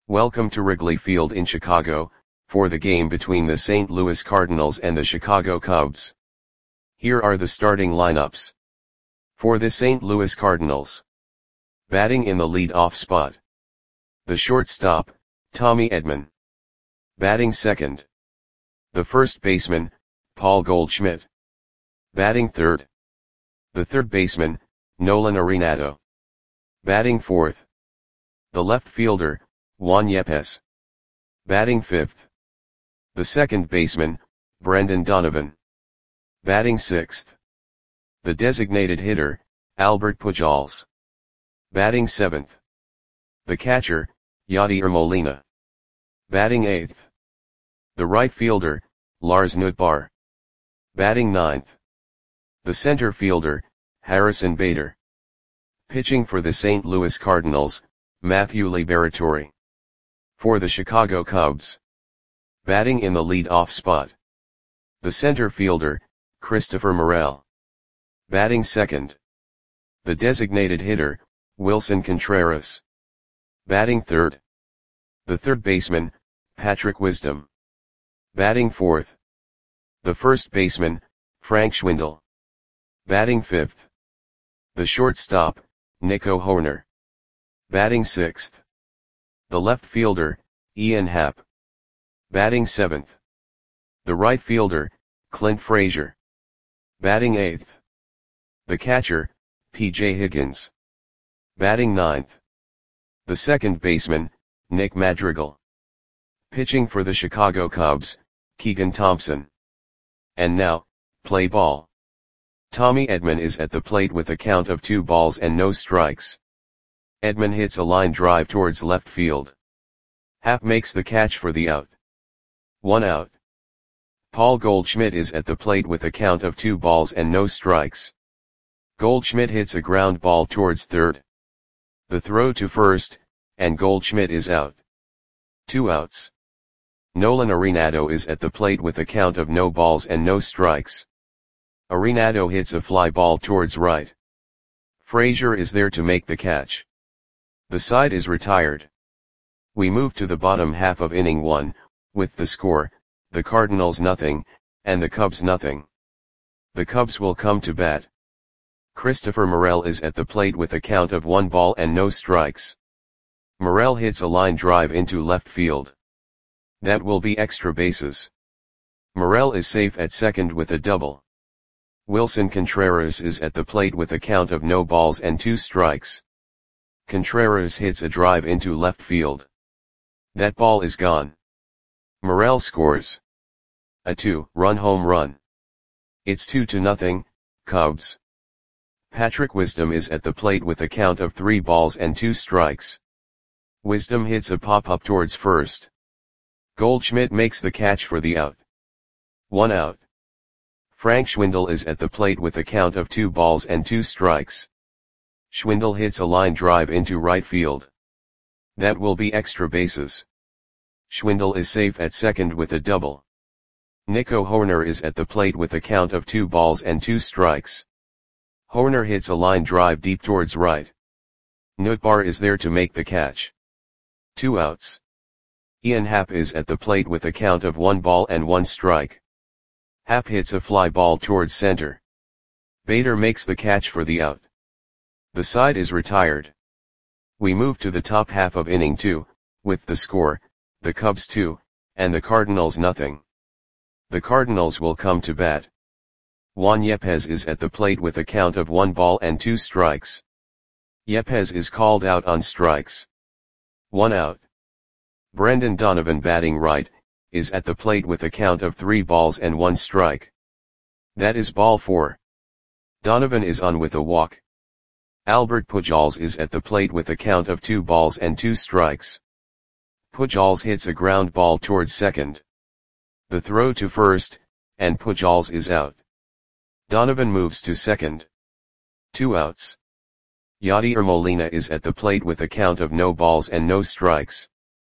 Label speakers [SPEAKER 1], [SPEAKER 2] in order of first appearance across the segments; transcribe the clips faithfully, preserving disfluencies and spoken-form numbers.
[SPEAKER 1] Welcome to Wrigley Field in Chicago, for the game between the Saint Louis Cardinals and the Chicago Cubs. Here are the starting lineups. For the Saint Louis Cardinals. Batting in the lead-off spot. The shortstop, Tommy Edman. Batting second. The first baseman, Paul Goldschmidt. Batting third. The third baseman, Nolan Arenado. Batting fourth. The left fielder, Juan Yepes. Batting fifth. The second baseman, Brendan Donovan. Batting sixth. The designated hitter, Albert Pujols. Batting seventh. The catcher, Yadier Molina. Batting eighth. The right fielder, Lars Nootbaar. Batting ninth. The center fielder, Harrison Bader. Pitching for the Saint Louis Cardinals, Matthew Liberatore. For the Chicago Cubs. Batting in the lead-off spot. The center fielder, Christopher Morel. Batting second. The designated hitter, Wilson Contreras. Batting third. The third baseman, Patrick Wisdom. Batting fourth. The first baseman, Frank Schwindel. Batting fifth. The shortstop, Nico Hoerner. Batting sixth. The left fielder, Ian Happ. Batting seventh. The right fielder, Clint Frazier. Batting eighth. The catcher, P J Higgins. Batting ninth. The second baseman, Nick Madrigal. Pitching for the Chicago Cubs, Keegan Thompson. And now, play ball. Tommy Edman is at the plate with a count of two balls and no strikes. Edman hits a line drive towards left field. Happ makes the catch for the out. One out. Paul Goldschmidt is at the plate with a count of two balls and no strikes. Goldschmidt hits a ground ball towards third. The throw to first, and Goldschmidt is out. Two outs. Nolan Arenado is at the plate with a count of no balls and no strikes. Arenado hits a fly ball towards right. Frazier is there to make the catch. The side is retired. We move to the bottom half of inning one, with the score, the Cardinals nothing, and the Cubs nothing. The Cubs will come to bat. Christopher Morel is at the plate with a count of one ball and no strikes. Morel hits a line drive into left field. That will be extra bases. Morel is safe at second with a double. Wilson Contreras is at the plate with a count of no balls and two strikes. Contreras hits a drive into left field. That ball is gone. Morel scores a two-run home run. It's two to nothing, Cubs. Patrick Wisdom is at the plate with a count of three balls and two strikes. Wisdom hits a pop-up towards first. Goldschmidt makes the catch for the out. One out. Frank Schwindel is at the plate with a count of two balls and two strikes. Schwindel hits a line drive into right field. That will be extra bases. Schwindel is safe at second with a double. Nico Hoerner is at the plate with a count of two balls and two strikes. Hoerner hits a line drive deep towards right. Nootbaar is there to make the catch. Two outs. Ian Happ is at the plate with a count of one ball and one strike. Happ hits a fly ball towards center. Bader makes the catch for the out. The side is retired. We move to the top half of inning two, with the score, the Cubs two, and the Cardinals nothing. The Cardinals will come to bat. Juan Yepes is at the plate with a count of one ball and two strikes. Yepes is called out on strikes. One out. Brendan Donovan, batting right, is at the plate with a count of three balls and one strike. That is ball four. Donovan is on with a walk. Albert Pujols is at the plate with a count of two balls and two strikes. Pujols hits a ground ball towards second. The throw to first, and Pujols is out. Donovan moves to second. Two outs. Yadier Molina is at the plate with a count of no balls and no strikes.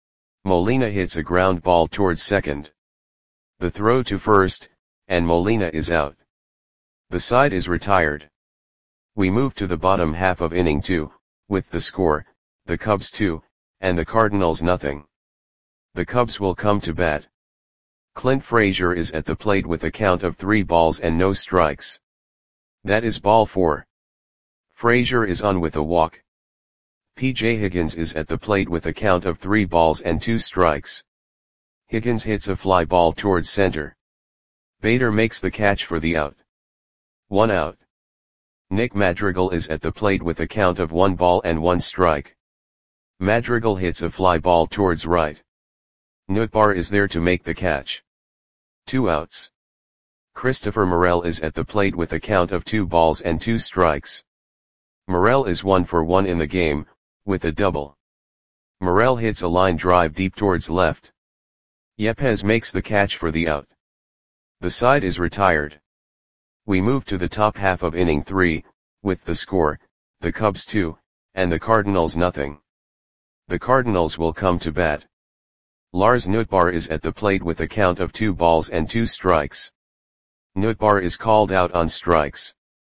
[SPEAKER 1] Molina hits a ground ball towards second. The throw to first, and Molina is out. The side is retired. We move to the bottom half of inning two, with the score, the Cubs two, and the Cardinals nothing. The Cubs will come to bat. Clint Frazier is at the plate with a count of three balls and no strikes. That is ball four. Frazier is on with a walk. P J Higgins is at the plate with a count of three balls and two strikes. Higgins hits a fly ball towards center. Bader makes the catch for the out. One out. Nick Madrigal is at the plate with a count of one ball and one strike. Madrigal hits a fly ball towards right. Nootbaar is there to make the catch. Two outs. Christopher Morel is at the plate with a count of two balls and two strikes. Morel is one for one in the game, with a double. Morel hits a line drive deep towards left. Yepes makes the catch for the out. The side is retired. We move to the top half of inning three, with the score, the Cubs two, and the Cardinals nothing. The Cardinals will come to bat. Lars Nootbaar is at the plate with a count of two balls and two strikes. Nootbaar is called out on strikes.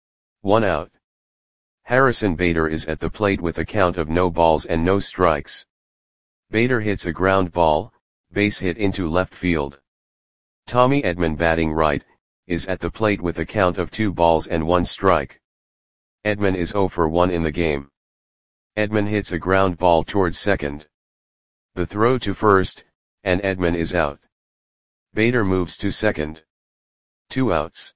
[SPEAKER 1] One out. Harrison Bader is at the plate with a count of no balls and no strikes. Bader hits a ground ball, base hit into left field. Tommy Edman, batting right, is at the plate with a count of two balls and one strike. Edman is zero for one in the game. Edman hits a ground ball towards second. The throw to first, and Edman is out. Bader moves to second. Two outs.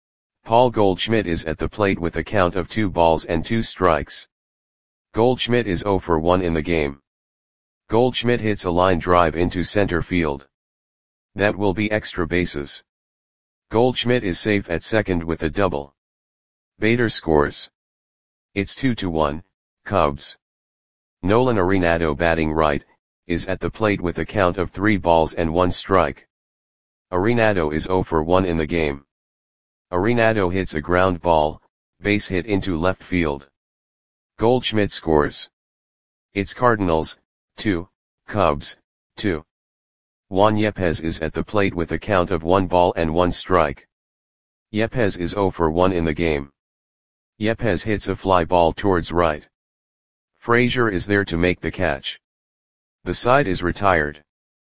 [SPEAKER 1] Paul Goldschmidt is at the plate with a count of two balls and two strikes. Goldschmidt is zero for one in the game. Goldschmidt hits a line drive into center field. That will be extra bases. Goldschmidt is safe at second with a double. Bader scores. It's two to one, Cubs. Nolan Arenado, batting right, is at the plate with a count of three balls and one strike. Arenado is zero for one in the game. Arenado hits a ground ball, base hit into left field. Goldschmidt scores. It's Cardinals, two, Cubs, two. Juan Yepes is at the plate with a count of one ball and one strike. Yepes is zero for one in the game. Yepes hits a fly ball towards right. Frazier is there to make the catch. The side is retired.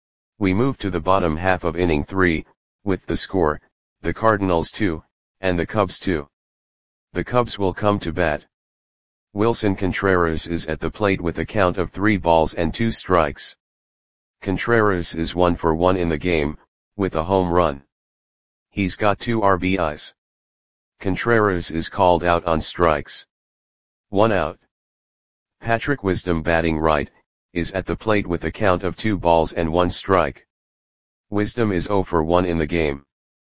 [SPEAKER 1] We move to the bottom half of inning three, with the score, the Cardinals two, and the Cubs two. The Cubs will come to bat. Wilson Contreras is at the plate with a count of three balls and two strikes. Contreras is one for one in the game, with a home run. He's got two R B Is. Contreras is called out on strikes. One out. Patrick Wisdom, batting right, is at the plate with a count of two balls and one strike. Wisdom is zero for one in the game.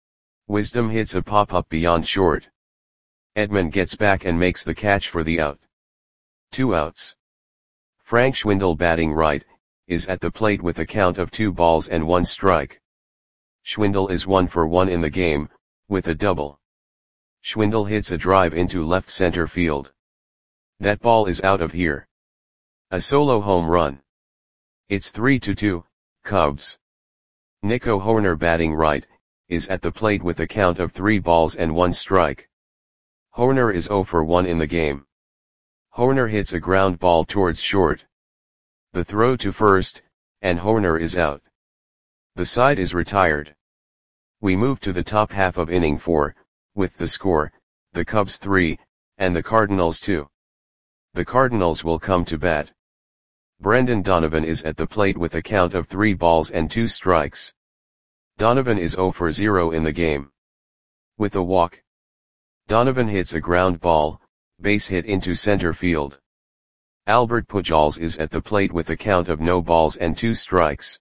[SPEAKER 1] Wisdom hits a pop-up beyond short. Edman gets back and makes the catch for the out. Two outs. Frank Schwindel, batting right, is at the plate with a count of two balls and one strike. Schwindel is one for one in the game, with a double. Schwindel hits a drive into left center field. That ball is out of here. A solo home run. It's three to two, Cubs. Nico Hoerner, batting right, is at the plate with a count of three balls and one strike. Hoerner is zero for one in the game. Hoerner hits a ground ball towards short. The throw to first, and Hoerner is out. The side is retired. We move to the top half of inning four, with the score, the Cubs three, and the Cardinals two. The Cardinals will come to bat. Brendan Donovan is at the plate with a count of three balls and two strikes. Donovan is zero for zero in the game. With a walk. Donovan hits a ground ball, base hit into center field. Albert Pujols is at the plate with a count of no balls and two strikes.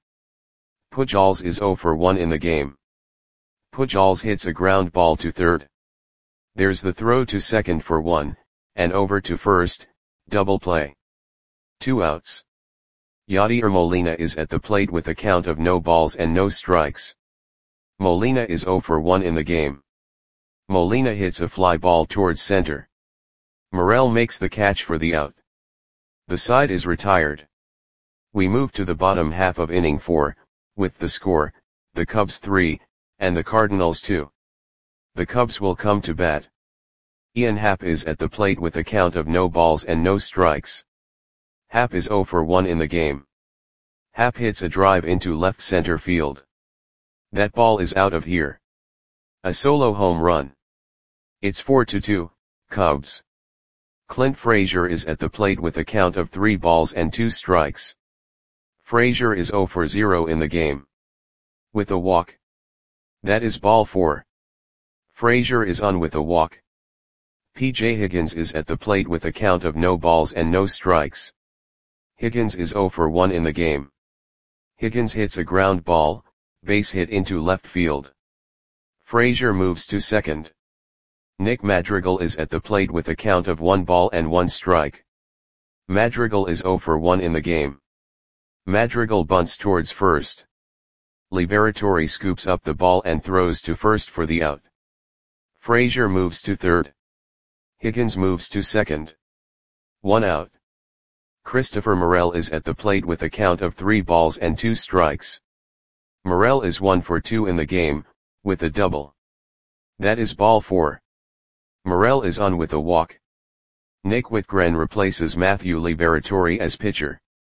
[SPEAKER 1] Pujols is zero for one in the game. Pujols hits a ground ball to third. There's the throw to second for one, and over to first, double play. Two outs. Yadier Molina is at the plate with a count of no balls and no strikes. Molina is zero for one in the game. Molina hits a fly ball towards center. Morel makes the catch for the out. The side is retired. We move to the bottom half of inning four, with the score, the Cubs three, and the Cardinals two. The Cubs will come to bat. Ian Happ is at the plate with a count of no balls and no strikes. Happ is zero for one in the game. Happ hits a drive into left center field. That ball is out of here. A solo home run. It's four to two, Cubs. Clint Frazier is at the plate with a count of three balls and two strikes. Frazier is zero for zero in the game. With a walk. That is ball four. Frazier is on with a walk. P J Higgins is at the plate with a count of no balls and no strikes. Higgins is zero for one in the game. Higgins hits a ground ball, base hit into left field. Frazier moves to second. Nick Madrigal is at the plate with a count of one ball and one strike. Madrigal is zero for one in the game. Madrigal bunts towards first. Liberatore scoops up the ball and throws to first for the out. Frazier moves to third. Higgins moves to second. One out. Christopher Morel is at the plate with a count of three balls and two strikes. Morel is one for two in the game, with a double. That is ball four. Morel is on with a walk. Nick Whitgren replaces Matthew Liberatore as pitcher.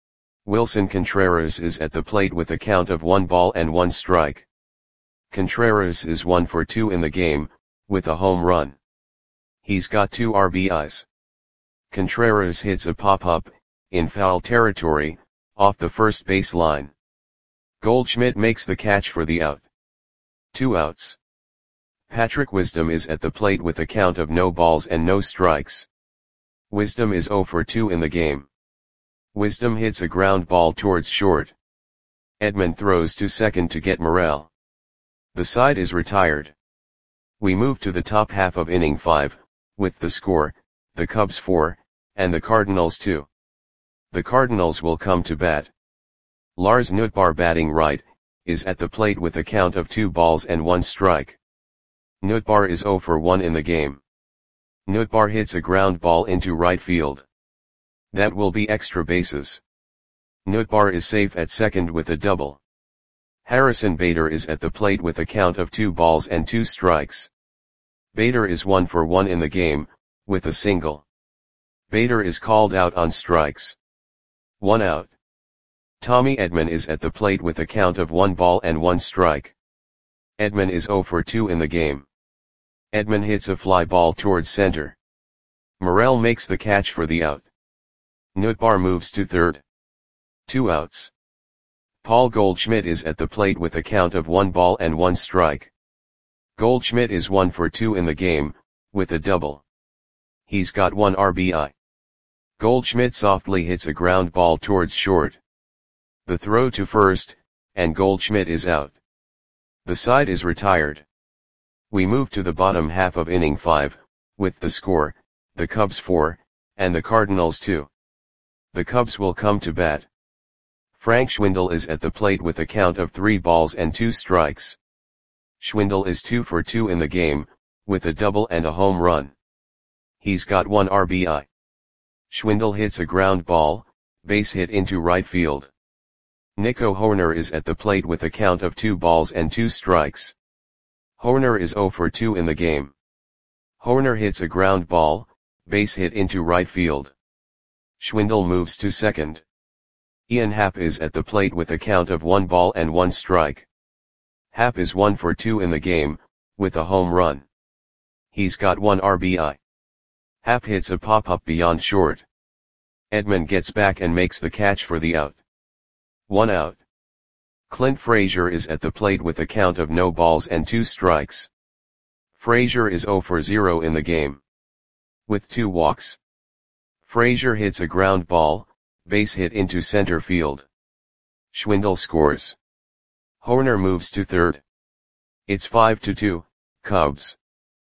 [SPEAKER 1] Wilson Contreras is at the plate with a count of one ball and one strike. Contreras is one for two in the game, with a home run. He's got two R B Is. Contreras hits a pop-up, in foul territory, off the first base line. Goldschmidt makes the catch for the out. Two outs. Patrick Wisdom is at the plate with a count of no balls and no strikes. Wisdom is zero for two in the game. Wisdom hits a ground ball towards short. Edman throws to second to get Morel. The side is retired. We move to the top half of inning five, with the score, the Cubs four, and the Cardinals two. The Cardinals will come to bat. Lars Nootbaar, batting right, is at the plate with a count of two balls and one strike. Nootbaar is zero for one in the game. Nootbaar hits a ground ball into right field. That will be extra bases. Nootbaar is safe at second with a double. Harrison Bader is at the plate with a count of two balls and two strikes. Bader is one for one in the game, with a single. Bader is called out on strikes. One out. Tommy Edman is at the plate with a count of one ball and one strike. Edman is zero for two in the game. Edman hits a fly ball towards center. Morel makes the catch for the out. Nootbaar moves to third. Two outs. Paul Goldschmidt is at the plate with a count of one ball and one strike. Goldschmidt is one for two in the game, with a double. He's got one R B I. Goldschmidt softly hits a ground ball towards short. The throw to first, and Goldschmidt is out. The side is retired. We move to the bottom half of inning five, with the score, the Cubs four, and the Cardinals two. The Cubs will come to bat. Frank Schwindel is at the plate with a count of three balls and two strikes. Schwindel is two for two in the game, with a double and a home run. He's got one R B I. Schwindel hits a ground ball, base hit into right field. Nico Hoerner is at the plate with a count of two balls and two strikes. Hoerner is zero for two in the game. Hoerner hits a ground ball, base hit into right field. Schwindel moves to second. Ian Happ is at the plate with a count of one ball and one strike. Happ is one for two in the game, with a home run. He's got one R B I. Happ hits a pop-up beyond short. Edman gets back and makes the catch for the out. One out. Clint Frazier is at the plate with a count of no balls and two strikes. Frazier is zero for zero in the game. With two walks. Frazier hits a ground ball, base hit into center field. Schwindel scores. Hoerner moves to third. It's five to two, Cubs.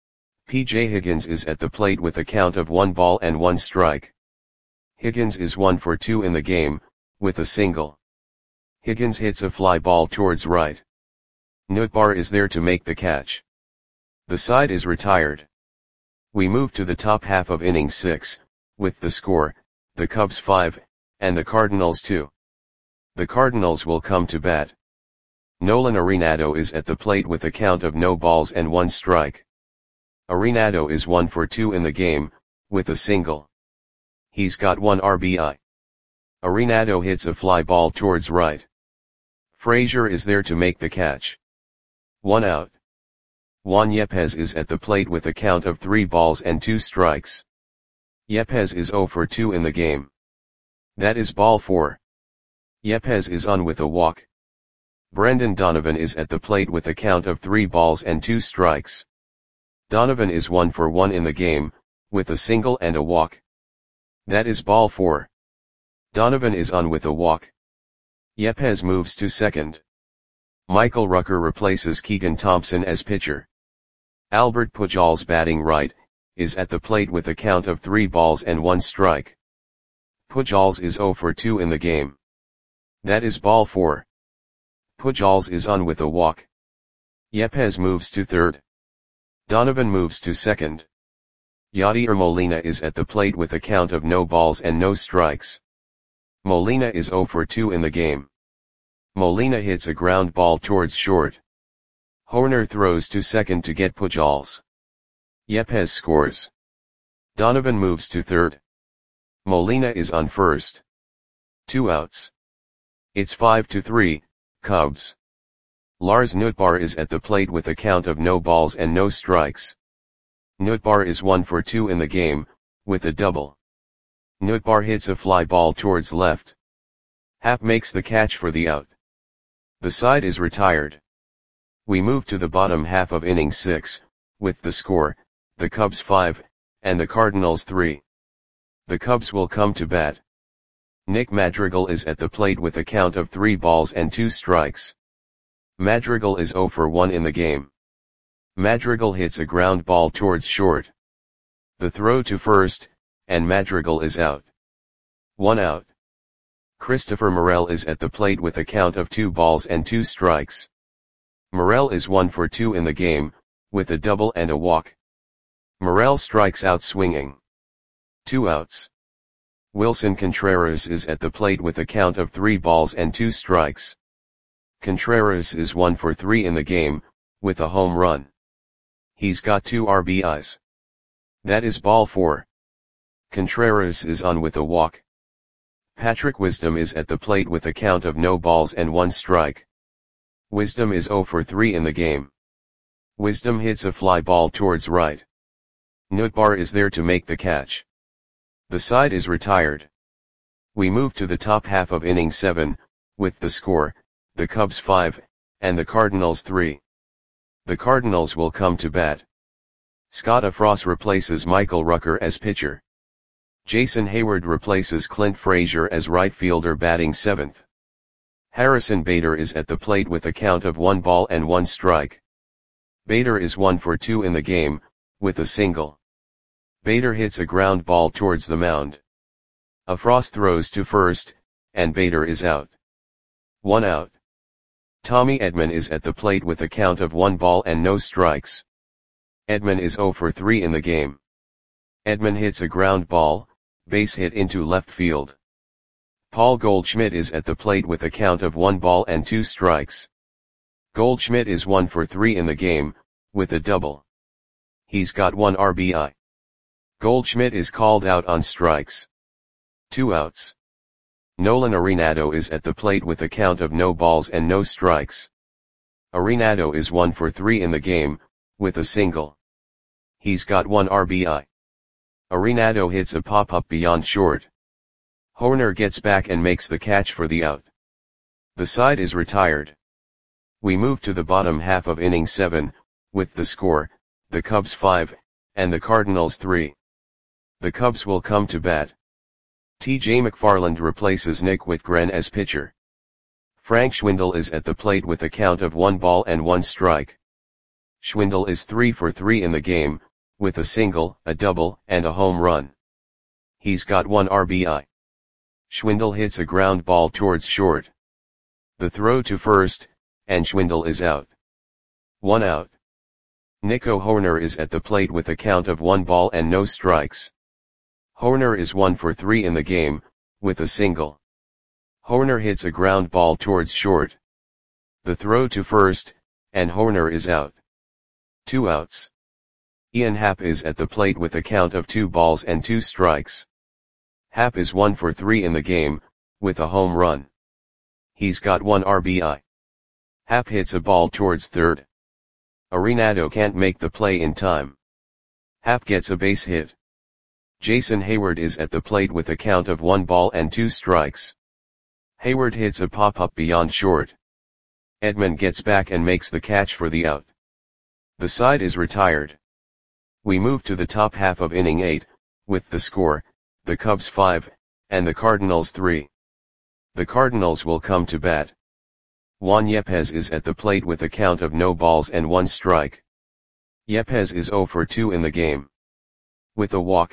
[SPEAKER 1] P J Higgins is at the plate with a count of one ball and one strike. Higgins is one for two in the game, with a single. Higgins hits a fly ball towards right. Nootbaar is there to make the catch. The side is retired. We move to the top half of inning six, with the score, the Cubs five, and the Cardinals two. The Cardinals will come to bat. Nolan Arenado is at the plate with a count of no balls and one strike. Arenado is one for two in the game, with a single. He's got one R B I. Arenado hits a fly ball towards right. Frazier is there to make the catch. One out. Juan Yepez is at the plate with a count of three balls and two strikes. Yepez is zero for two in the game. That is ball four. Yepez is on with a walk. Brendan Donovan is at the plate with a count of three balls and two strikes. Donovan is one for one in the game, with a single and a walk. That is ball four. Donovan is on with a walk. Yepez moves to second. Michael Rucker replaces Keegan Thompson as pitcher. Albert Pujols, batting right, is at the plate with a count of three balls and one strike. Pujols is zero for two in the game. That is ball four. Pujols is on with a walk. Yepez moves to third. Donovan moves to second. Yadier Molina is at the plate with a count of no balls and no strikes. Molina is zero for two in the game. Molina hits a ground ball towards short. Hoerner throws to second to get Pujols. Yepez scores. Donovan moves to third. Molina is on first. Two outs. It's five to three, Cubs. Lars Nootbaar is at the plate with a count of no balls and no strikes. Nootbaar is one for two in the game, with a double. Nootbaar hits a fly ball towards left. Happ makes the catch for the out. The side is retired. We move to the bottom half of inning six, with the score, the Cubs five, and the Cardinals three. The Cubs will come to bat. Nick Madrigal is at the plate with a count of three balls and two strikes. Madrigal is zero for one in the game. Madrigal hits a ground ball towards short. The throw to first, and Madrigal is out. One out. Christopher Morel is at the plate with a count of two balls and two strikes. Morel is one for two in the game, with a double and a walk. Morel strikes out swinging. Two outs. Wilson Contreras is at the plate with a count of three balls and two strikes. Contreras is one for three in the game, with a home run. He's got two R B Is. That is ball four. Contreras is on with a walk. Patrick Wisdom is at the plate with a count of no balls and one strike. Wisdom is zero for three in the game. Wisdom hits a fly ball towards right. Nootbaar is there to make the catch. The side is retired. We move to the top half of inning seven, with the score, the Cubs five, and the Cardinals three. The Cardinals will come to bat. Scott Afros replaces Michael Rucker as pitcher. Jason Hayward replaces Clint Frazier as right fielder, batting seventh. Harrison Bader is at the plate with a count of one ball and one strike. Bader is one for two in the game, with a single. Bader hits a ground ball towards the mound. Afros throws to first, and Bader is out. One out. Tommy Edman is at the plate with a count of one ball and no strikes. Edman is zero for three in the game. Edman hits a ground ball, base hit into left field. Paul Goldschmidt is at the plate with a count of one ball and two strikes. Goldschmidt is one for three in the game, with a double. He's got one R B I. Goldschmidt is called out on strikes. Two outs. Nolan Arenado is at the plate with a count of no balls and no strikes. Arenado is one for three in the game, with a single. He's got one R B I. Arenado hits a pop-up beyond short. Hoerner gets back and makes the catch for the out. The side is retired. We move to the bottom half of inning seven, with the score, the Cubs five, and the Cardinals three. The Cubs will come to bat. T J McFarland replaces Nick Whitgren as pitcher. Frank Schwindel is at the plate with a count of one ball and one strike. Schwindel is three for three in the game, with a single, a double, and a home run. He's got one R B I. Schwindel hits a ground ball towards short. The throw to first, and Schwindel is out. One out. Nico Hoerner is at the plate with a count of one ball and no strikes. Hoerner is one for three in the game, with a single. Hoerner hits a ground ball towards short. The throw to first, and Hoerner is out. Two outs. Ian Happ is at the plate with a count of two balls and two strikes. Happ is one for three in the game, with a home run. He's got one R B I. Happ hits a ball towards third. Arenado can't make the play in time. Happ gets a base hit. Jason Heyward is at the plate with a count of one ball and two strikes. Heyward hits a pop-up beyond short. Edman gets back and makes the catch for the out. The side is retired. We move to the top half of inning eight, with the score, the Cubs five, and the Cardinals three. The Cardinals will come to bat. Juan Yepez is at the plate with a count of no balls and one strike. Yepez is zero for two in the game. With a walk.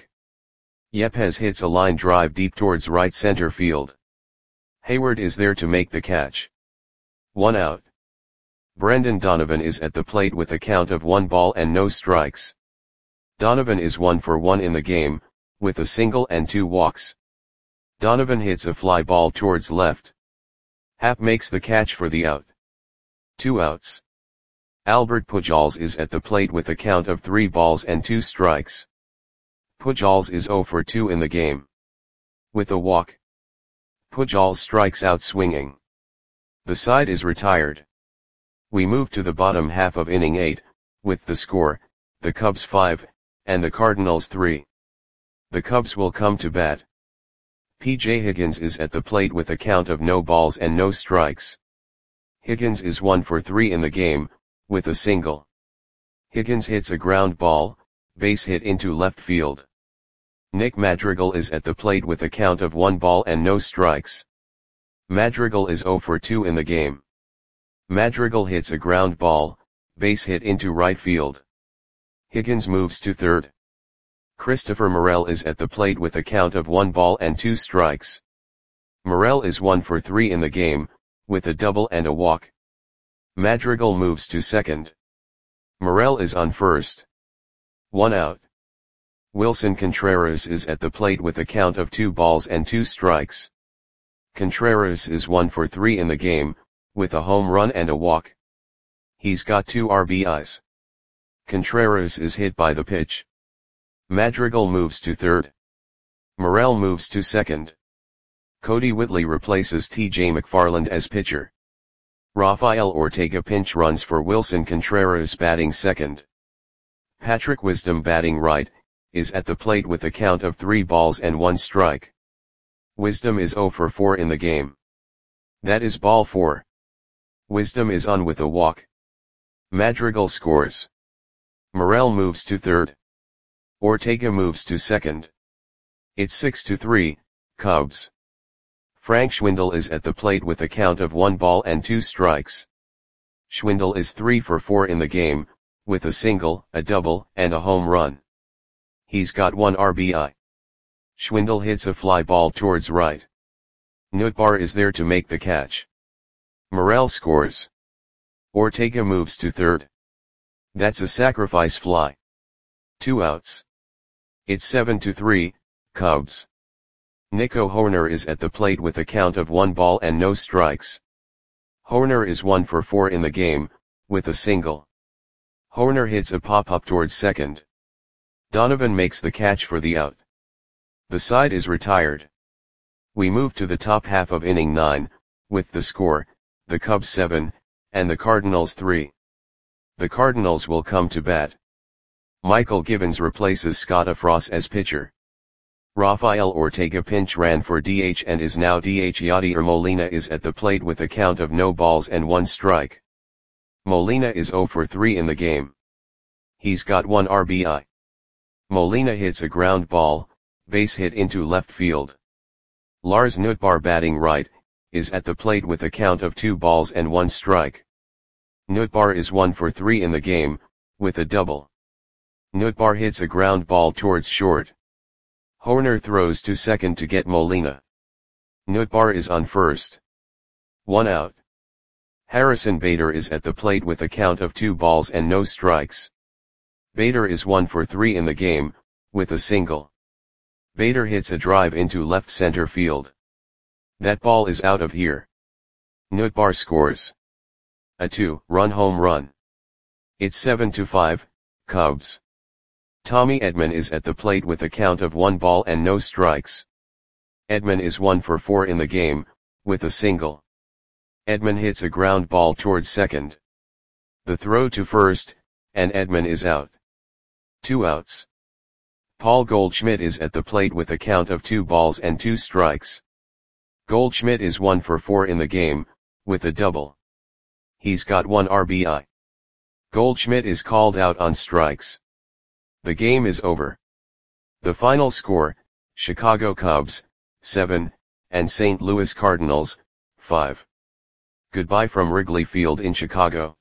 [SPEAKER 1] Yepez hits a line drive deep towards right center field. Heyward is there to make the catch. One out. Brendan Donovan is at the plate with a count of one ball and no strikes. Donovan is one for one in the game, with a single and two walks. Donovan hits a fly ball towards left. Happ makes the catch for the out. Two outs. Albert Pujols is at the plate with a count of three balls and two strikes. Pujols is zero for two in the game. With a walk. Pujols strikes out swinging. The side is retired. We move to the bottom half of inning eight, with the score, the Cubs five, and the Cardinals three. The Cubs will come to bat. P J Higgins is at the plate with a count of no balls and no strikes. Higgins is one for three in the game, with a single. Higgins hits a ground ball, base hit into left field. Nick Madrigal is at the plate with a count of one ball and no strikes. Madrigal is zero for two in the game. Madrigal hits a ground ball, base hit into right field. Higgins moves to third. Christopher Morel is at the plate with a count of one ball and two strikes. Morel is one for three in the game, with a double and a walk. Madrigal moves to second. Morel is on first. One out. Wilson Contreras is at the plate with a count of two balls and two strikes. Contreras is one for three in the game, with a home run and a walk. He's got two R B Is. Contreras is hit by the pitch. Madrigal moves to third. Morel moves to second. Cody Whitley replaces T J McFarland as pitcher. Rafael Ortega pinch runs for Wilson Contreras batting second. Patrick Wisdom batting right, is at the plate with a count of three balls and one strike. Wisdom is zero for four in the game. That is ball four. Wisdom is on with a walk. Madrigal scores. Morel moves to third. Ortega moves to second. It's six to three, Cubs. Frank Schwindel is at the plate with a count of one ball and two strikes. Schwindel is three for four in the game, with a single, a double, and a home run. He's got one R B I. Schwindel hits a fly ball towards right. Nootbaar is there to make the catch. Morel scores. Ortega moves to third. That's a sacrifice fly. Two outs. It's seven to three, Cubs. Nico Hoerner is at the plate with a count of one ball and no strikes. Hoerner is one for four in the game, with a single. Hoerner hits a pop-up towards second. Donovan makes the catch for the out. The side is retired. We move to the top half of inning nine, with the score, the Cubs seven, and the Cardinals three. The Cardinals will come to bat. Michael Givens replaces Scott Afros as pitcher. Rafael Ortega pinch ran for D H and is now D H. Yadier Molina is at the plate with a count of no balls and one strike. Molina is zero for three in the game. He's got one R B I. Molina hits a ground ball, base hit into left field. Lars Nootbaar batting right, is at the plate with a count of two balls and one strike. Nootbaar is one for three in the game, with a double. Nootbaar hits a ground ball towards short. Hoerner throws to second to get Molina. Nootbaar is on first. One out. Harrison Bader is at the plate with a count of two balls and no strikes. Bader is one for three in the game, with a single. Bader hits a drive into left center field. That ball is out of here. Nootbaar scores. A two-run home run. It's seven to five, Cubs. Tommy Edman is at the plate with a count of one ball and no strikes. Edman is one for four in the game, with a single. Edman hits a ground ball towards second. The throw to first, and Edman is out. Two outs. Paul Goldschmidt is at the plate with a count of two balls and two strikes. Goldschmidt is one for four in the game, with a double. He's got one R B I. Goldschmidt is called out on strikes. The game is over. The final score, Chicago Cubs, seven, and Saint Louis Cardinals, five. Goodbye from Wrigley Field in Chicago.